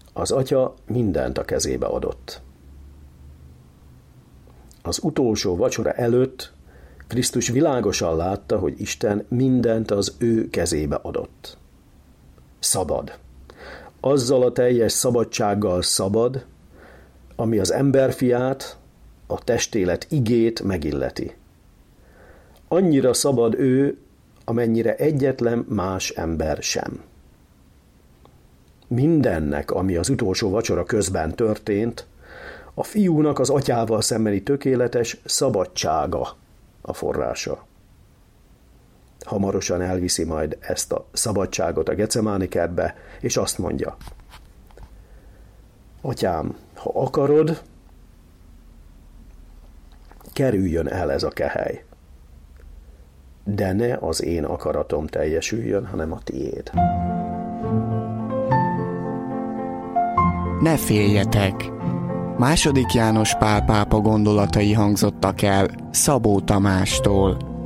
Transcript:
Az Atya mindent a kezébe adott. Az utolsó vacsora előtt Krisztus világosan látta, hogy Isten mindent az ő kezébe adott. Szabad. Azzal a teljes szabadsággal szabad, ami az emberfiát, a testélet igét megilleti. Annyira szabad ő, amennyire egyetlen más ember sem. Mindennek, ami az utolsó vacsora közben történt, a fiúnak az atyával szembeni tökéletes szabadsága a forrása. Hamarosan elviszi majd ezt a szabadságot a Gecemáni kertbe, és azt mondja: Atyám, ha akarod, kerüljön el ez a kehely, de ne az én akaratom teljesüljön, hanem a tiéd. Ne féljetek! II. János Pál pápa gondolatai hangzottak el Szabó Tamástól.